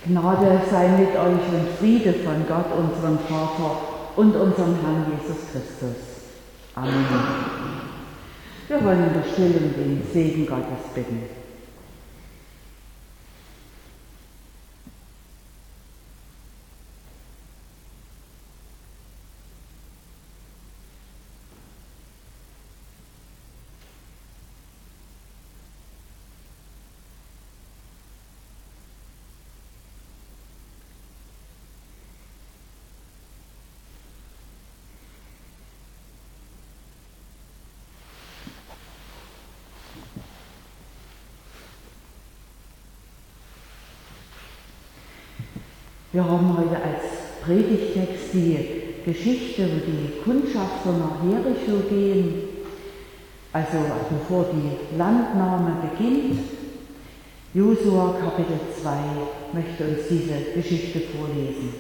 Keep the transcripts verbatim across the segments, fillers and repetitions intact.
Gnade sei mit euch und Friede von Gott, unserem Vater und unserem Herrn Jesus Christus. Amen. Wir wollen in der Stille um den Segen Gottes bitten. Wir haben heute als Predigtext die Geschichte, wo die Kundschafter nach Jericho gehen, also bevor die Landnahme beginnt. Josua Kapitel zwei möchte uns diese Geschichte vorlesen.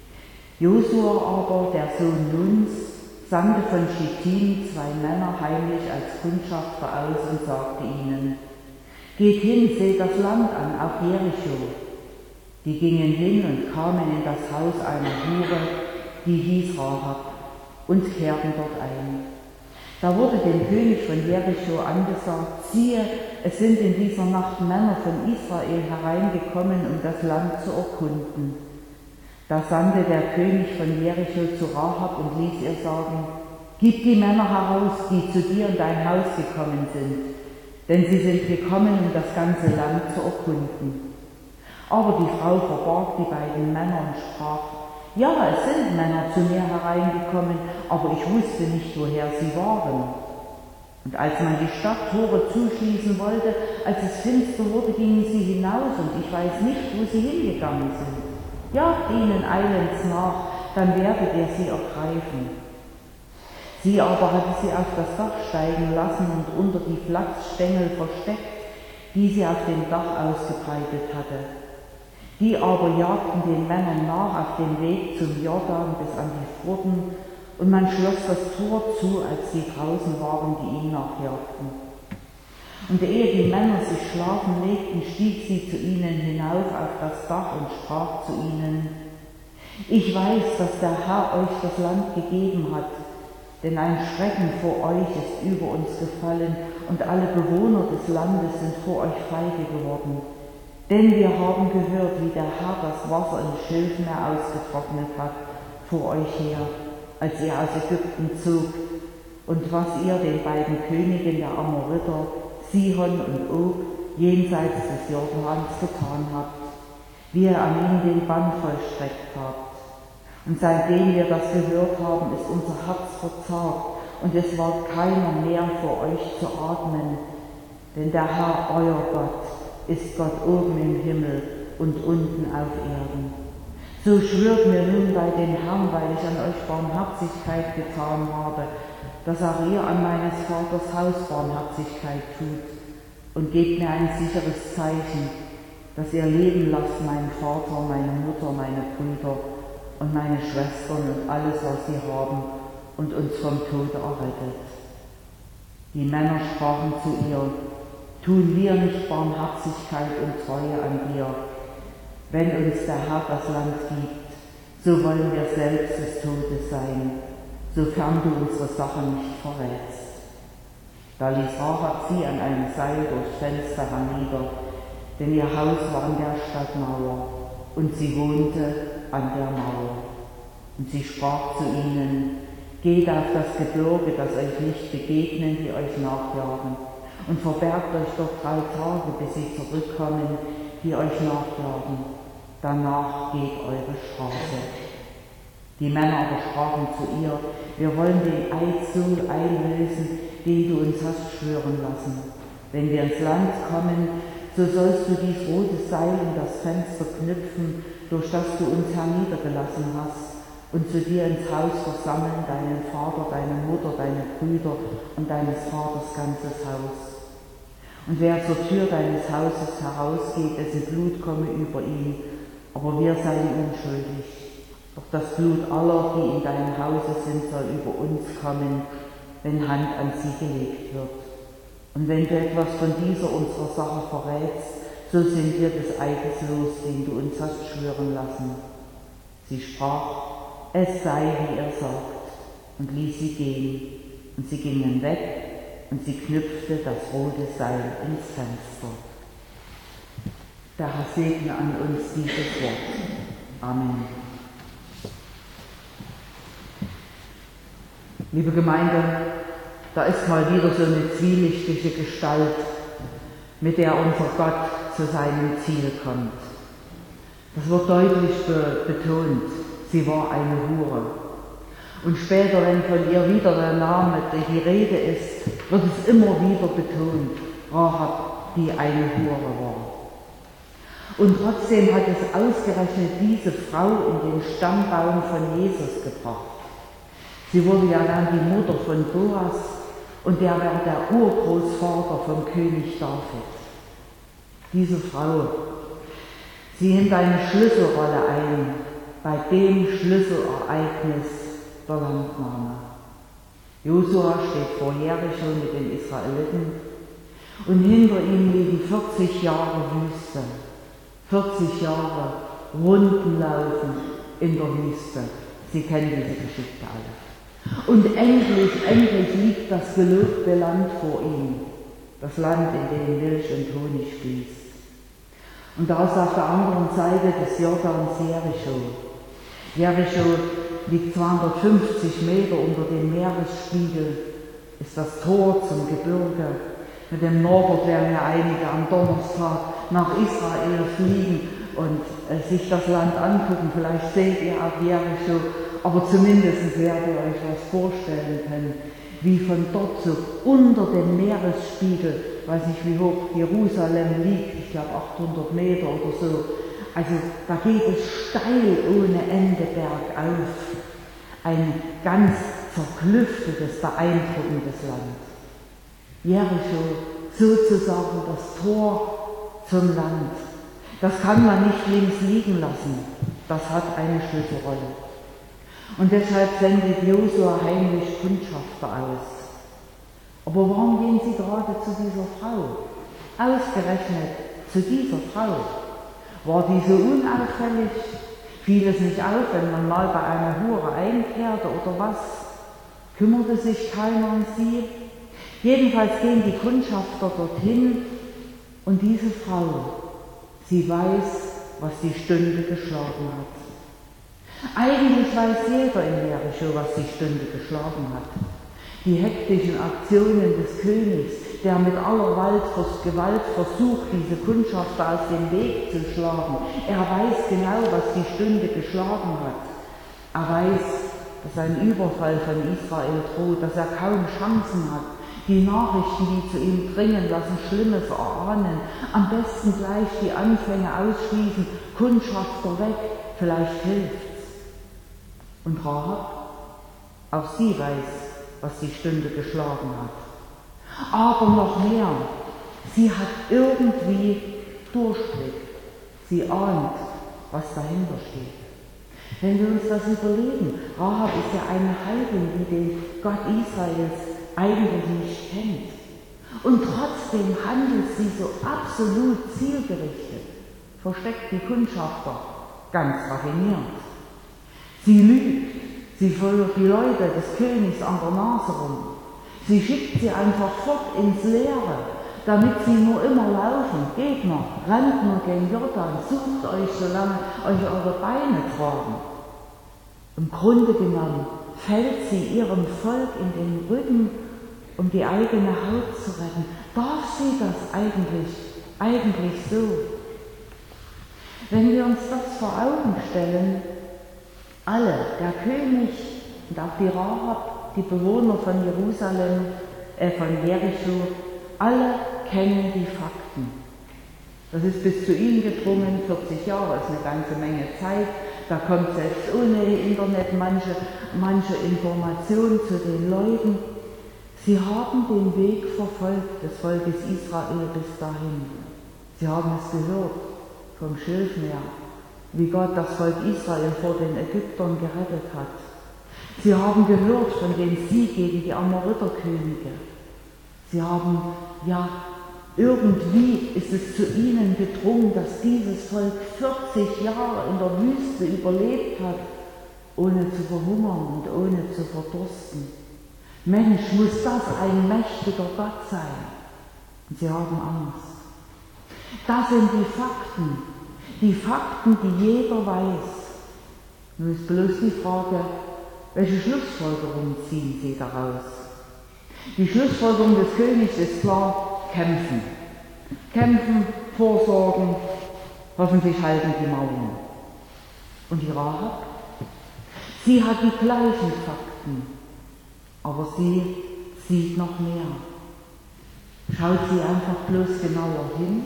Josua aber, der Sohn Nuns, sandte von Schittim zwei Männer heimlich als Kundschafter aus und sagte ihnen: Geht hin, seht das Land an, auch Jericho. Die gingen hin und kamen in das Haus einer Hure, die hieß Rahab, und kehrten dort ein. Da wurde dem König von Jericho angesagt: Siehe, es sind in dieser Nacht Männer von Israel hereingekommen, um das Land zu erkunden. Da sandte der König von Jericho zu Rahab und ließ ihr sagen: Gib die Männer heraus, die zu dir in dein Haus gekommen sind, denn sie sind gekommen, um das ganze Land zu erkunden. Aber die Frau verbarg die beiden Männer und sprach: Ja, es sind Männer zu mir hereingekommen, aber ich wusste nicht, woher sie waren. Und als man die Stadttore zuschließen wollte, als es finster wurde, gingen sie hinaus, und ich weiß nicht, wo sie hingegangen sind. Jagt ihnen eilends nach, dann werdet ihr sie ergreifen. Sie aber hatte sie auf das Dach steigen lassen und unter die Flachsstängel versteckt, die sie auf dem Dach ausgebreitet hatte. Die aber jagten den Männern nach auf dem Weg zum Jordan bis an die Pforten, und man schloss das Tor zu, als sie draußen waren, die ihnen nachjagten. Und ehe die Männer sich schlafen legten, stieg sie zu ihnen hinauf auf das Dach und sprach zu ihnen: Ich weiß, dass der Herr euch das Land gegeben hat, denn ein Schrecken vor euch ist über uns gefallen, und alle Bewohner des Landes sind vor euch feige geworden. Denn wir haben gehört, wie der Herr das Wasser im Schilfmeer ausgetrocknet hat vor euch her, als ihr aus Ägypten zog, und was ihr den beiden Königen der Amoriter, Sihon und Og, jenseits des Jordans getan habt, wie ihr an ihnen den Bann vollstreckt habt. Und seitdem wir das gehört haben, ist unser Herz verzagt, und es war keiner mehr vor euch zu atmen, denn der Herr, euer Gott, ist Gott oben im Himmel und unten auf Erden. So schwört mir nun bei dem Herrn, weil ich an euch Barmherzigkeit getan habe, dass auch ihr an meines Vaters Haus Barmherzigkeit tut, und gebt mir ein sicheres Zeichen, dass ihr leben lasst meinen Vater, meine Mutter, meine Brüder und meine Schwestern und alles, was sie haben, und uns vom Tode errettet. Die Männer sprachen zu ihr: Tun wir nicht Barmherzigkeit und Treue an dir? Wenn uns der Herr das Land gibt, so wollen wir selbst des Todes sein, sofern du unsere Sache nicht verrätst. Da ließ Rahab sie an einem Seil durchs Fenster hernieder, denn ihr Haus war an der Stadtmauer, und sie wohnte an der Mauer. Und sie sprach zu ihnen: Geht auf das Gebirge, das euch nicht begegnen, die euch nachjagen, und verbergt euch dort drei Tage, bis sie zurückkommen, die euch nachjagen. Danach geht eure Straße. Die Männer aber sprachen zu ihr: Wir wollen den Eid so einlösen, den du uns hast schwören lassen. Wenn wir ins Land kommen, so sollst du dies rote Seil in das Fenster knüpfen, durch das du uns herniedergelassen hast, und zu dir ins Haus versammeln deinen Vater, deine Mutter, deine Brüder und deines Vaters ganzes Haus. Und wer zur Tür deines Hauses herausgeht, dessen Blut komme über ihn, aber wir seien unschuldig. Doch das Blut aller, die in deinem Hause sind, soll über uns kommen, wenn Hand an sie gelegt wird. Und wenn du etwas von dieser unserer Sache verrätst, so sind wir des Eides los, den du uns hast schwören lassen. Sie sprach, es sei, wie er sagt, und ließ sie gehen. Und sie gingen weg, und sie knüpfte das rote Seil ins Fenster. Der Herr segne an uns dieses Wort. Amen. Liebe Gemeinde, da ist mal wieder so eine zwielichtige Gestalt, mit der unser Gott zu seinem Ziel kommt. Das wird deutlich betont, sie war eine Hure. Und später, wenn von ihr wieder der Name, die Rede ist, wird es immer wieder betont, Rahab, die eine Hure war. Und trotzdem hat es ausgerechnet diese Frau in den Stammbaum von Jesus gebracht. Sie wurde ja dann die Mutter von Boas und der war der Urgroßvater vom König David. Diese Frau, sie nimmt eine Schlüsselrolle ein bei dem Schlüsselereignis der Landnahme. Josua steht vor Jericho mit den Israeliten und hinter ihm liegen vierzig Jahre Wüste, vierzig Jahre Rundenlaufen in der Wüste. Sie kennen diese Geschichte alle. Und endlich, endlich liegt das gelobte Land vor ihm, das Land, in dem Milch und Honig fließt. Und da ist auf der anderen Seite des Jordans Jericho. Jericho liegt zweihundertfünfzig Meter unter dem Meeresspiegel, ist das Tor zum Gebirge. Mit dem Norbert werden ja einige am Donnerstag nach Israel fliegen und äh, sich das Land angucken. Vielleicht seht ihr auch Jericho, aber zumindest werdet ihr euch was vorstellen können, wie von dort so unter dem Meeresspiegel, weiß nicht wie hoch Jerusalem liegt, ich glaube achthundert Meter oder so, also da geht es steil ohne Ende bergauf. Ein ganz zerklüftetes, beeindruckendes Land. Jericho, sozusagen das Tor zum Land. Das kann man nicht links liegen lassen. Das hat eine Schlüsselrolle. Und deshalb sendet Josua heimlich Kundschafter aus. Aber warum gehen sie gerade zu dieser Frau? Ausgerechnet zu dieser Frau. War die so unauffällig? Fiel es nicht auf, wenn man mal bei einer Hure einkehrte oder was? Kümmerte sich keiner um sie? Jedenfalls gehen die Kundschafter dorthin und diese Frau, sie weiß, was die Stunde geschlagen hat. Eigentlich weiß jeder in Jericho, was die Stunde geschlagen hat. Die hektischen Aktionen des Königs, der mit aller Gewalt versucht, diese Kundschafter aus dem Weg zu schlagen. Er weiß genau, was die Stunde geschlagen hat. Er weiß, dass ein Überfall von Israel droht, dass er kaum Chancen hat. Die Nachrichten, die zu ihm dringen, lassen Schlimmes erahnen. Am besten gleich die Anfänge ausschließen, Kundschafter weg, vielleicht hilft's. Und Rahab, auch sie weiß, was die Stunde geschlagen hat. Aber noch mehr, sie hat irgendwie Durchblick. Sie ahnt, was dahinter steht. Wenn wir uns das überlegen, Rahab ist ja eine Heidin, die den Gott Israels eigentlich nicht kennt. Und trotzdem handelt sie so absolut zielgerichtet, versteckt die Kundschafter ganz raffiniert. Sie lügt, sie verwirrt die Leute des Königs an der Nase rum. Sie schickt sie einfach fort ins Leere, damit sie nur immer laufen. Geht noch, rennt nur gen Jordan, sucht euch, solange euch eure Beine tragen. Im Grunde genommen fällt sie ihrem Volk in den Rücken, um die eigene Haut zu retten. Darf sie das eigentlich, eigentlich so? Wenn wir uns das vor Augen stellen, alle, der König und auch die Rahab, die Bewohner von Jerusalem, äh, von Jericho, alle kennen die Fakten. Das ist bis zu ihnen gedrungen, vierzig Jahre ist eine ganze Menge Zeit. Da kommt selbst ohne Internet manche, manche Information zu den Leuten. Sie haben den Weg verfolgt des Volkes Israel bis dahin. Sie haben es gehört vom Schilfmeer, wie Gott das Volk Israel vor den Ägyptern gerettet hat. Sie haben gehört von dem Sieg gegen die Amoriterkönige. Sie haben ja Irgendwie ist es zu ihnen gedrungen, dass dieses Volk vierzig Jahre in der Wüste überlebt hat, ohne zu verhungern und ohne zu verdursten. Mensch, muss das ein mächtiger Gott sein? Und sie haben Angst. Das sind die Fakten, die Fakten, die jeder weiß. Nun ist bloß die Frage, welche Schlussfolgerung ziehen sie daraus? Die Schlussfolgerung des Königs ist klar: kämpfen. Kämpfen, vorsorgen, hoffentlich halten die Mauern. Und die Rahab? Sie hat die gleichen Fakten, aber sie sieht noch mehr. Schaut sie einfach bloß genauer hin?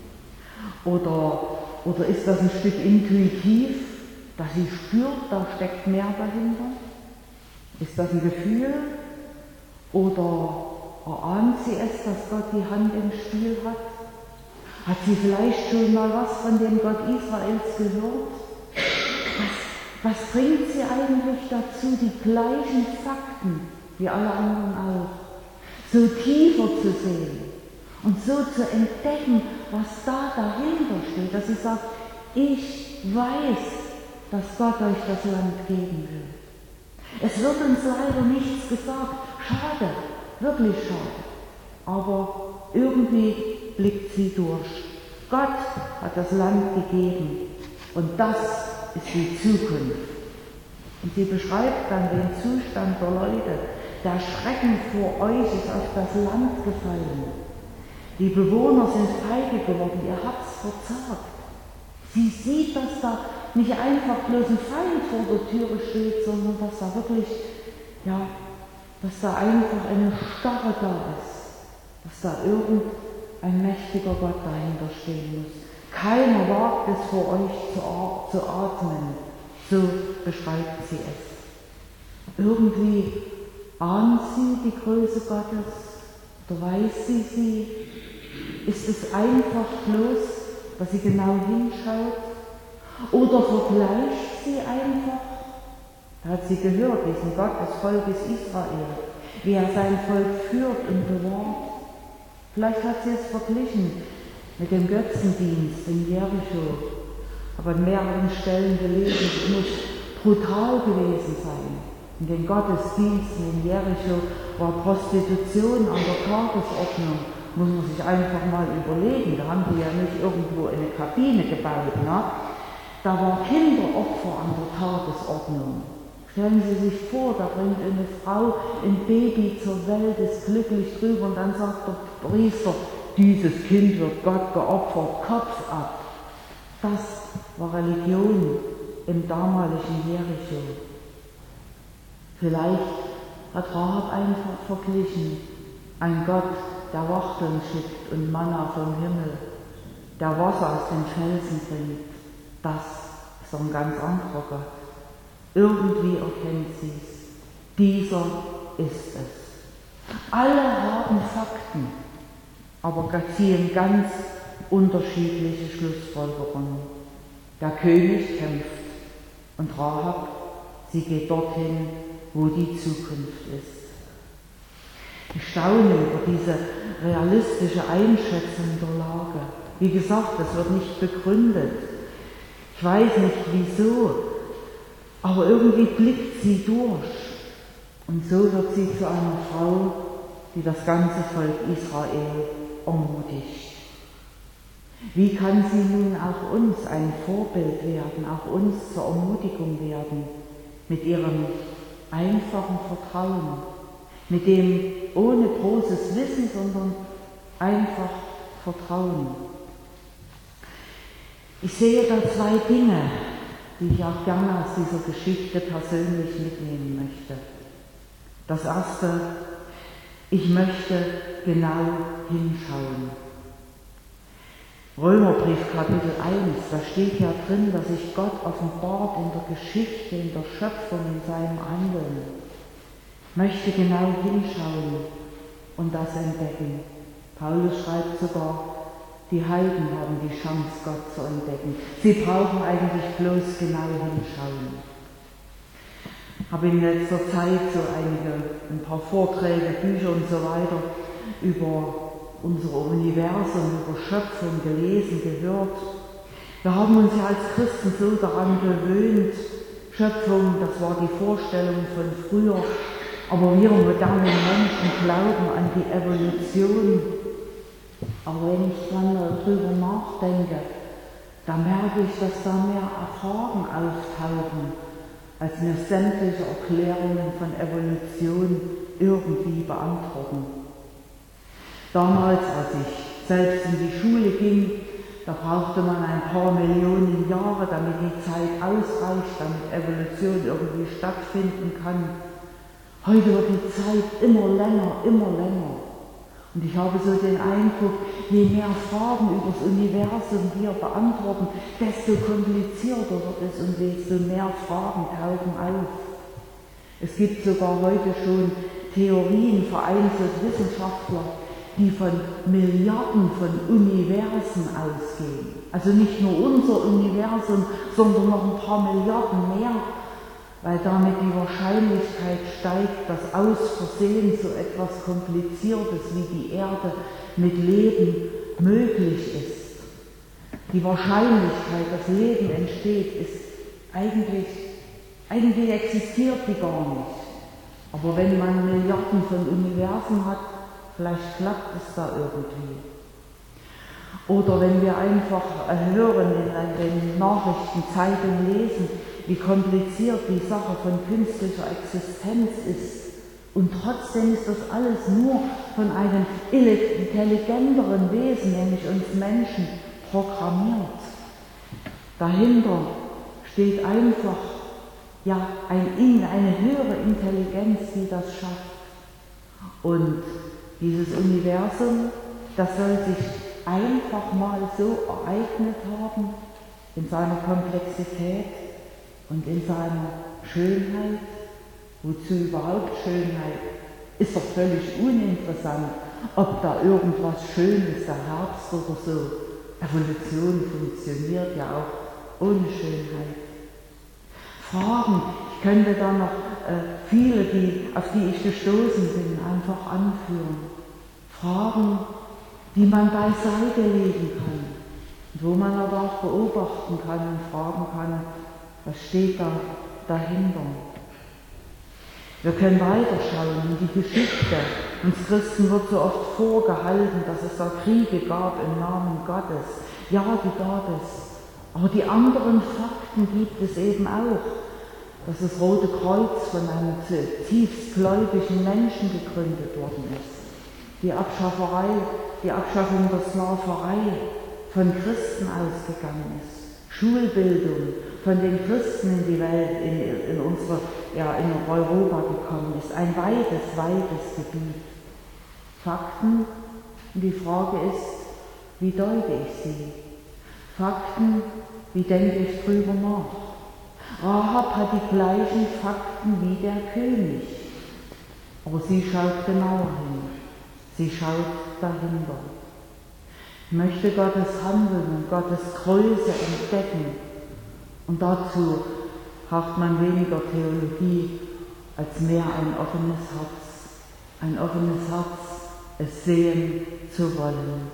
Oder, oder ist das ein Stück intuitiv, dass sie spürt, da steckt mehr dahinter? Ist das ein Gefühl? Oder erahnt sie es, dass Gott die Hand im Spiel hat? Hat sie vielleicht schon mal was von dem Gott Israels gehört? Was, was bringt sie eigentlich dazu, die gleichen Fakten wie alle anderen auch, so tiefer zu sehen und so zu entdecken, was da dahinter steht, dass sie sagt, ich weiß, dass Gott euch das Land geben will. Es wird uns leider nichts gesagt. Schade, wirklich schade. Aber irgendwie blickt sie durch. Gott hat das Land gegeben und das ist die Zukunft. Und sie beschreibt dann den Zustand der Leute. Der Schrecken vor euch ist auf das Land gefallen. Die Bewohner sind feige geworden, ihr habt's verzagt. Sie sieht, dass da nicht einfach bloß ein Feind vor der Türe steht, sondern dass da wirklich, ja, dass da einfach eine Starre da ist, dass da irgendein mächtiger Gott dahinter stehen muss. Keiner wagt es vor euch zu, zu atmen, so beschreibt sie es. Irgendwie ahnt sie die Größe Gottes, oder weiß sie sie? Ist es einfach bloß, dass sie genau hinschaut? Oder vergleicht sie einfach? Da hat sie gehört, diesen Gott des Volkes Israel, wie er sein Volk führt und bewahrt. Vielleicht hat sie es verglichen mit dem Götzendienst in Jericho, aber an mehreren Stellen gelesen, es muss brutal gewesen sein. In den Gottesdiensten in Jericho war Prostitution an der Tagesordnung, muss man sich einfach mal überlegen. Da haben die ja nicht irgendwo eine Kabine gebaut. Ne? Da war Kinderopfer an der Tagesordnung. Stellen Sie sich vor, da bringt eine Frau ein Baby zur Welt, ist glücklich drüber und dann sagt der Priester, dieses Kind wird Gott geopfert, Kopf ab. Das war Religion im damaligen Jericho. Vielleicht hat Rahab einfach verglichen, ein Gott, der Wachteln schickt und Manna vom Himmel, der Wasser aus den Felsen bringt, das ist doch ein ganz anderer Gott. Irgendwie erkennt sie es. Dieser ist es. Alle haben Fakten, aber ziehen ganz unterschiedliche Schlussfolgerungen. Der König kämpft und Rahab, sie geht dorthin, wo die Zukunft ist. Ich staune über diese realistische Einschätzung der Lage. Wie gesagt, das wird nicht begründet. Ich weiß nicht wieso, aber irgendwie blickt sie durch. Und so wird sie zu einer Frau, die das ganze Volk Israel ermutigt. Wie kann sie nun auch uns ein Vorbild werden, auch uns zur Ermutigung werden, mit ihrem einfachen Vertrauen, mit dem ohne großes Wissen, sondern einfach Vertrauen. Ich sehe da zwei Dinge, die ich auch gerne aus dieser Geschichte persönlich mitnehmen möchte. Das erste, ich möchte genau hinschauen. Römerbrief Kapitel eins, da steht ja drin, dass sich Gott offenbart in der Geschichte, in der Schöpfung, in seinem Handeln. Ich möchte genau hinschauen und das entdecken. Paulus schreibt sogar, die Heiden haben die Chance, Gott zu entdecken. Sie brauchen eigentlich bloß genau hinschauen. Ich habe in letzter Zeit so einige, ein paar Vorträge, Bücher und so weiter über unser Universum, über Schöpfung gelesen, gehört. Wir haben uns ja als Christen so daran gewöhnt, Schöpfung, das war die Vorstellung von früher, aber wir modernen Menschen glauben an die Evolution. Aber wenn ich dann darüber nachdenke, da merke ich, dass da mehr Fragen auftauchen, als mir sämtliche Erklärungen von Evolution irgendwie beantworten. Damals, als ich selbst in die Schule ging, da brauchte man ein paar Millionen Jahre, damit die Zeit ausreicht, damit Evolution irgendwie stattfinden kann. Heute wird die Zeit immer länger, immer länger. Und ich habe so den Eindruck, je mehr Fragen über das Universum wir beantworten, desto komplizierter wird es und desto mehr Fragen tauchen auf. Es gibt sogar heute schon Theorien, vereinzelt Wissenschaftler, die von Milliarden von Universen ausgehen. Also nicht nur unser Universum, sondern noch ein paar Milliarden mehr, weil damit die Wahrscheinlichkeit steigt, dass aus Versehen so etwas Kompliziertes wie die Erde mit Leben möglich ist. Die Wahrscheinlichkeit, dass Leben entsteht, ist eigentlich, eigentlich existiert die gar nicht. Aber wenn man Milliarden von Universen hat, vielleicht klappt es da irgendwie. Oder wenn wir einfach hören, in den Nachrichten, Zeitungen lesen, wie kompliziert die Sache von künstlicher Existenz ist. Und trotzdem ist das alles nur von einem intelligenteren Wesen, nämlich uns Menschen, programmiert. Dahinter steht einfach ja, ein, eine höhere Intelligenz, die das schafft. Und dieses Universum, das soll sich einfach mal so ereignet haben, in seiner Komplexität und in seiner Schönheit. Wozu überhaupt Schönheit? Ist doch völlig uninteressant, ob da irgendwas Schönes, der Herbst oder so. Evolution funktioniert ja auch ohne Schönheit. Fragen, ich könnte da noch äh, viele, die, auf die ich gestoßen bin, einfach anführen. Fragen, die man beiseite legen kann, wo man aber auch beobachten kann und fragen kann, was steht da dahinter. Wir können weiterschauen in die Geschichte. Uns Christen wird so oft vorgehalten, dass es da Kriege gab im Namen Gottes. Ja, die gab es. Aber die anderen Fakten gibt es eben auch. Dass das Rote Kreuz von einem zutiefst gläubigen Menschen gegründet worden ist. Die Abschafferei, die Abschaffung der Sklaverei von Christen ausgegangen ist. Schulbildung von den Christen in die Welt, in, in unsere, ja, in Europa gekommen ist. Ein weites, weites Gebiet. Fakten, und die Frage ist, wie deute ich sie? Fakten, wie denke ich drüber nach? Rahab hat die gleichen Fakten wie der König, aber sie schaut genauer hin, sie schaut dahinter. Ich möchte Gottes Handeln und Gottes Größe entdecken und dazu braucht man weniger Theologie als mehr ein offenes Herz, ein offenes Herz, es sehen zu wollen.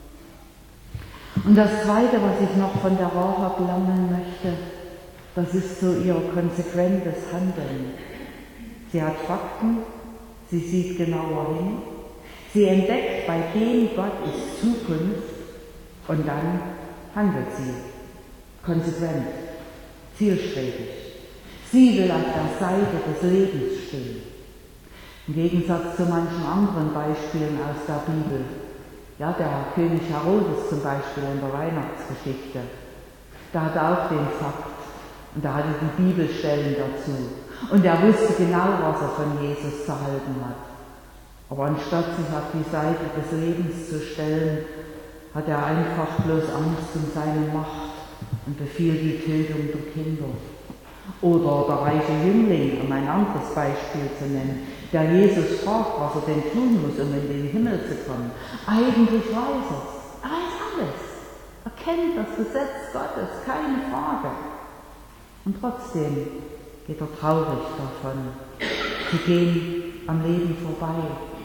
Und das Zweite, was ich noch von der Rahab lernen möchte, das ist so ihr konsequentes Handeln. Sie hat Fakten, sie sieht genauer hin, sie entdeckt, bei dem Gott ist Zukunft und dann handelt sie konsequent, zielstrebig. Sie will auf der Seite des Lebens stehen. Im Gegensatz zu manchen anderen Beispielen aus der Bibel. Ja, der König Herodes zum Beispiel in der Weihnachtsgeschichte, der hatte auch den Fakt. Und er hatte die Bibelstellen dazu. Und er wusste genau, was er von Jesus zu halten hat. Aber anstatt sich auf die Seite des Lebens zu stellen, hat er einfach bloß Angst um seine Macht und befiehlt die Tötung der Kinder. Oder der reiche Jüngling, um ein anderes Beispiel zu nennen, der Jesus fragt, was er denn tun muss, um in den Himmel zu kommen. Eigentlich weiß er es. Er weiß alles. Er kennt das Gesetz Gottes, keine Frage. Und trotzdem geht er traurig davon. Sie gehen am Leben vorbei.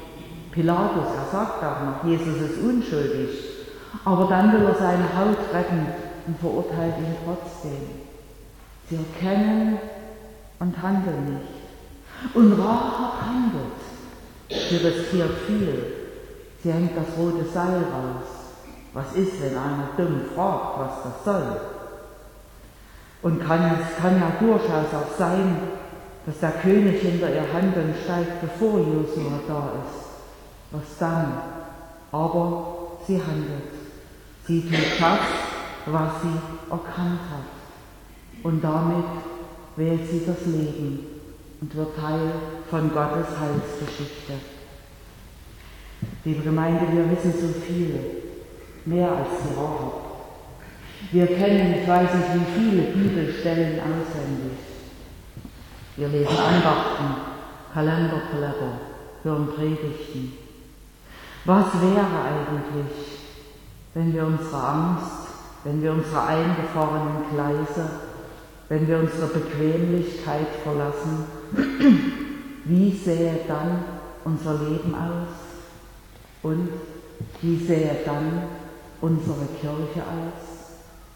Pilatus, er sagt auch noch, Jesus ist unschuldig, aber dann will er seine Haut retten und verurteilt ihn trotzdem. Sie erkennen und handeln nicht. Und Rahab handelt. Sie riskiert viel. Sie hängt das rote Seil raus. Was ist, wenn einer dumm fragt, was das soll? Und kann, es kann ja durchaus auch sein, dass der König hinter ihr Handeln steigt, bevor Josua da ist. Was dann? Aber sie handelt. Sie tut das, was sie erkannt hat. Und damit wählt sie das Leben und wird Teil von Gottes Heilsgeschichte. Liebe Gemeinde, wir wissen so viel, mehr als die Rahab. Wir kennen, ich weiß nicht wie viele Bibelstellen auswendig. Wir lesen Andachten, Kalenderblätter, hören Predigten. Was wäre eigentlich, wenn wir unsere Angst, wenn wir unsere eingefahrenen Gleise, wenn wir unsere Bequemlichkeit verlassen, wie sähe dann unser Leben aus? Und wie sähe dann unsere Kirche aus?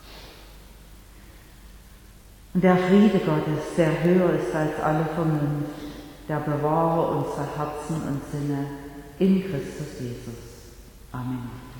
Und der Friede Gottes, der höher ist als alle Vernunft, der bewahre unsere Herzen und Sinne in Christus Jesus. Amen.